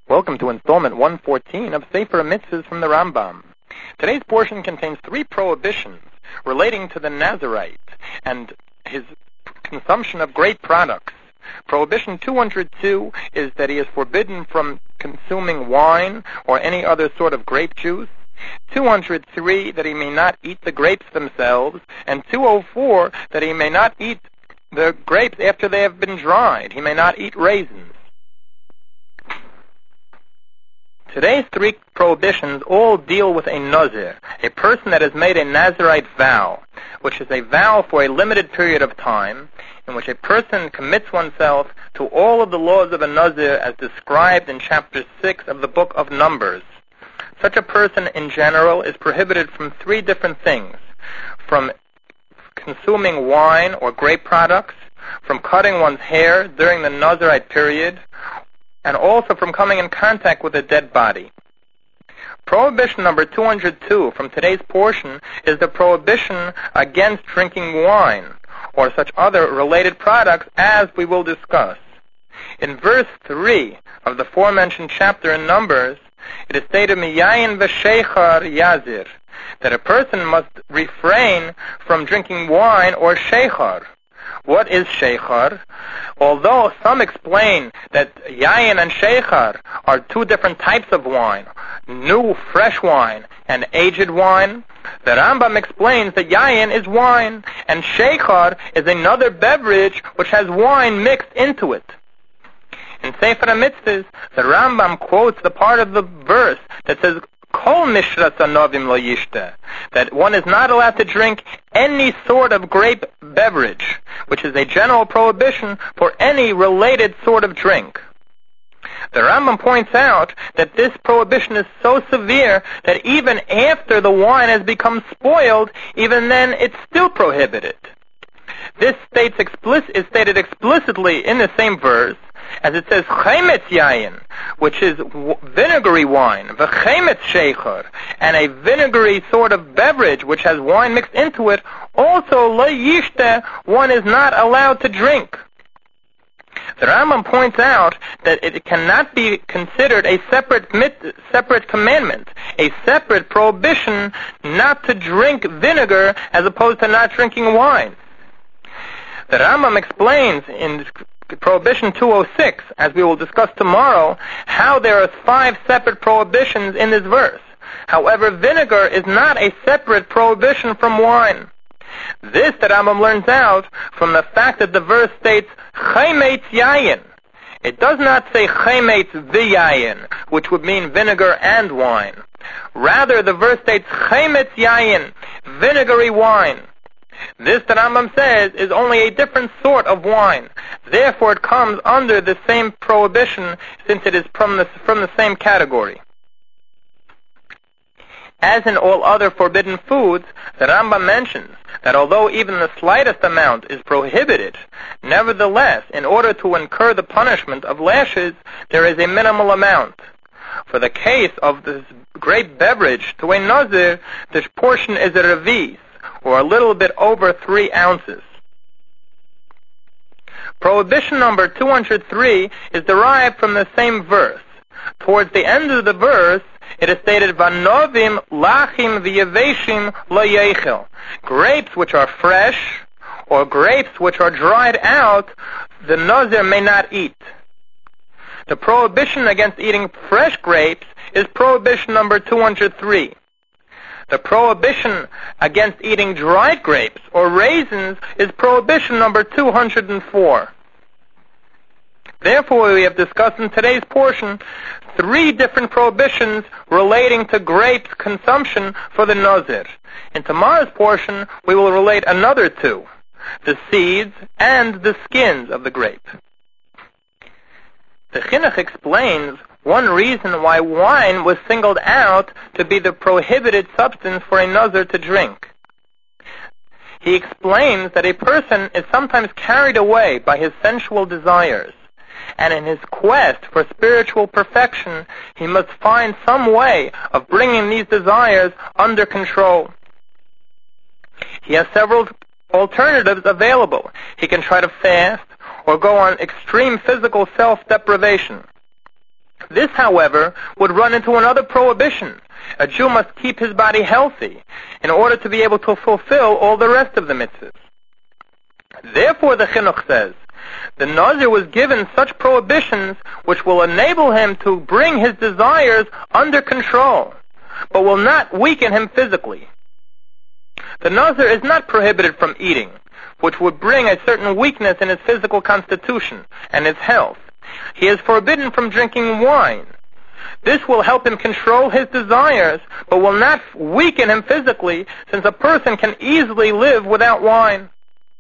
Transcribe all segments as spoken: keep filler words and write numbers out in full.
Welcome to installment one fourteen of Sefer Mitzvahs from the Rambam. Today's portion contains three prohibitions relating to the Nazirite and his consumption of grape products. Prohibition two hundred two is that he is forbidden from consuming wine or any other sort of grape juice. two hundred three, that he may not eat the grapes themselves. And two oh four, that he may not eat the grapes after they have been dried. He may not eat raisins. Today's three prohibitions all deal with a nazir, a person that has made a Nazirite vow, which is a vow for a limited period of time, in which a person commits oneself to all of the laws of a nazir as described in chapter six of the book of Numbers. Such a person in general is prohibited from three different things: from consuming wine or grape products, from cutting one's hair during the Nazirite period, and also from coming in contact with a dead body. Prohibition number two hundred two from today's portion is the prohibition against drinking wine or such other related products, as we will discuss. In verse three of the aforementioned chapter in Numbers, it is stated, Miyayin v'sheichar yazir, that a person must refrain from drinking wine or sheichar. What is sheichar? Although some explain that yayin and sheichar are two different types of wine, new fresh wine and aged wine, the Rambam explains that yayin is wine and sheichar is another beverage which has wine mixed into it. In Sefer HaMitzvahs, the Rambam quotes the part of the verse that says, Kol mishras anovim lo yishta, that one is not allowed to drink any sort of grape beverage, which is a general prohibition for any related sort of drink. The Rambam points out that this prohibition is so severe that even after the wine has become spoiled, even then it's still prohibited. This states explicit, is stated explicitly in the same verse, as it says, Chemetz yayin, which is w- vinegary wine, v'chemetz sheichar, and a vinegary sort of beverage which has wine mixed into it, also lo yishte, one is not allowed to drink. The Rambam points out that it cannot be considered a separate mit- separate commandment, a separate prohibition not to drink vinegar as opposed to not drinking wine. The Rambam explains in Prohibition two oh six, as we will discuss tomorrow, how there are five separate prohibitions in this verse. However, vinegar is not a separate prohibition from wine. This the Rambam learns out from the fact that the verse states Chemetz yayin. It does not say Chemetz v'yayin, which would mean vinegar and wine. Rather, the verse states Chemetz yayin, vinegary wine. This, the Rambam says, is only a different sort of wine. Therefore, it comes under the same prohibition, since it is from the, from the same category. As in all other forbidden foods, the Rambam mentions that although even the slightest amount is prohibited, nevertheless, in order to incur the punishment of lashes, there is a minimal amount. For the case of this grape beverage to a nazir, the portion is a revis, or a little bit over three ounces. Prohibition number two hundred three is derived from the same verse. Towards the end of the verse, it is stated, Vanovim lachim v'yeveshim lo yechel. Grapes which are fresh, or grapes which are dried out, the nazir may not eat. The prohibition against eating fresh grapes is prohibition number two hundred three. The prohibition against eating dried grapes or raisins is prohibition number two hundred four. Therefore, we have discussed in today's portion three different prohibitions relating to grapes consumption for the nazir. In tomorrow's portion, we will relate another two, the seeds and the skins of the grape. The Chinuch explains one reason why wine was singled out to be the prohibited substance for a nazir to drink. He explains that a person is sometimes carried away by his sensual desires, and in his quest for spiritual perfection, he must find some way of bringing these desires under control. He has several alternatives available. He can try to fast or go on extreme physical self-deprivation. This, however, would run into another prohibition. A Jew must keep his body healthy in order to be able to fulfill all the rest of the mitzvahs. Therefore, the Chinuch says, the Nazir was given such prohibitions which will enable him to bring his desires under control, but will not weaken him physically. The Nazir is not prohibited from eating, which would bring a certain weakness in his physical constitution and his health. He is forbidden from drinking wine. This will help him control his desires, but will not weaken him physically, since a person can easily live without wine.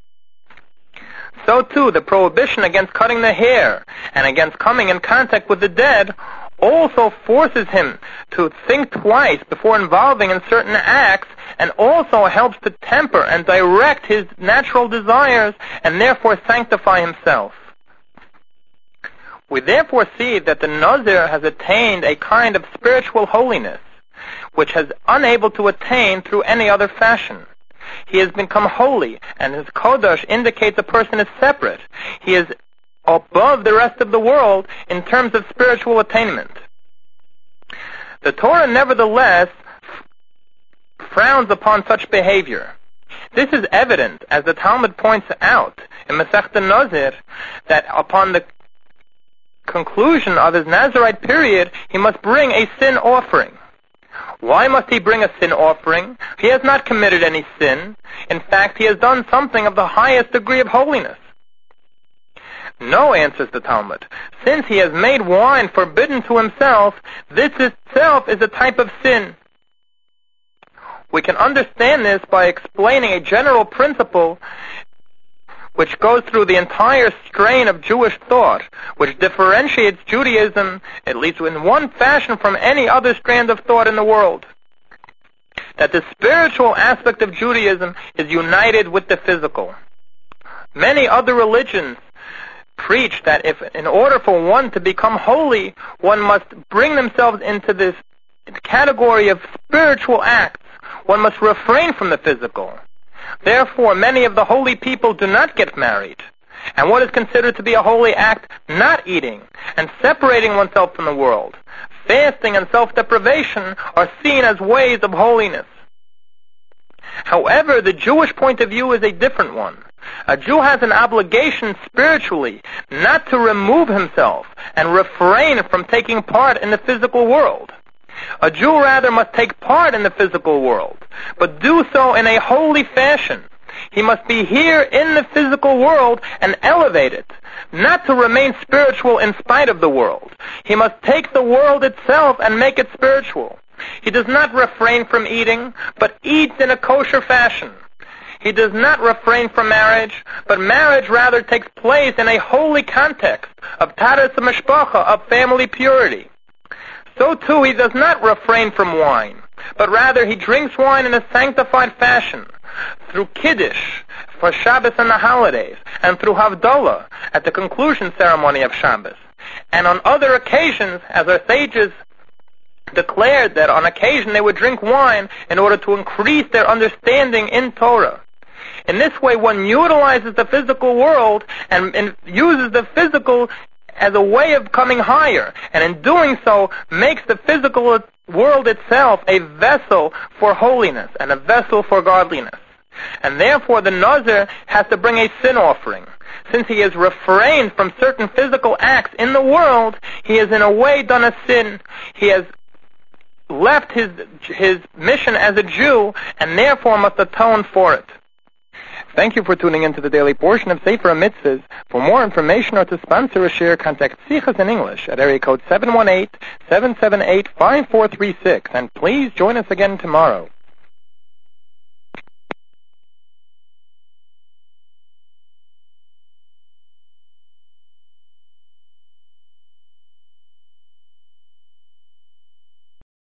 So too, the prohibition against cutting the hair and against coming in contact with the dead also forces him to think twice before involving in certain acts, and also helps to temper and direct his natural desires and therefore sanctify himself. We therefore see that the Nazir has attained a kind of spiritual holiness, which has unable to attain through any other fashion. He has become holy, and his Kodesh indicates a person is separate. He is above the rest of the world in terms of spiritual attainment. The Torah, nevertheless, frowns upon such behavior. This is evident, as the Talmud points out in Masechta Nazir, that upon the conclusion of his Nazirite period, he must bring a sin offering. Why must he bring a sin offering? He has not committed any sin. In fact, he has done something of the highest degree of holiness. No, answers the Talmud. Since he has made wine forbidden to himself, this itself is a type of sin. We can understand this by explaining a general principle which goes through the entire strain of Jewish thought, which differentiates Judaism, at least in one fashion, from any other strand of thought in the world. That the spiritual aspect of Judaism is united with the physical. Many other religions preach that if, in order for one to become holy, one must bring themselves into this category of spiritual acts. One must refrain from the physical. Therefore, many of the holy people do not get married. And what is considered to be a holy act, not eating and separating oneself from the world, fasting and self-deprivation, are seen as ways of holiness. However, the Jewish point of view is a different one. A Jew has an obligation spiritually not to remove himself and refrain from taking part in the physical world. A Jew rather must take part in the physical world, but do so in a holy fashion. He must be here in the physical world and elevate it, not to remain spiritual in spite of the world. He must take the world itself and make it spiritual. He does not refrain from eating, but eats in a kosher fashion. He does not refrain from marriage, but marriage rather takes place in a holy context of taras mishpacha, of family purity. So too, he does not refrain from wine, but rather he drinks wine in a sanctified fashion, through Kiddush, for Shabbos and the holidays, and through Havdalah, at the conclusion ceremony of Shabbos. And on other occasions, as our sages declared that on occasion they would drink wine in order to increase their understanding in Torah. In this way, one utilizes the physical world and, and uses the physical as a way of coming higher, and in doing so makes the physical world itself a vessel for holiness and a vessel for godliness. And therefore the Nazir has to bring a sin offering. Since he has refrained from certain physical acts in the world, he has in a way done a sin. He has left his his mission as a Jew, and therefore must atone for it. Thank you for tuning into the daily portion of Sefer HaMitzvahs. For more information or to sponsor a share, contact Sichas in English at area code seven one eight, seven seven eight, five four three six. And please join us again tomorrow.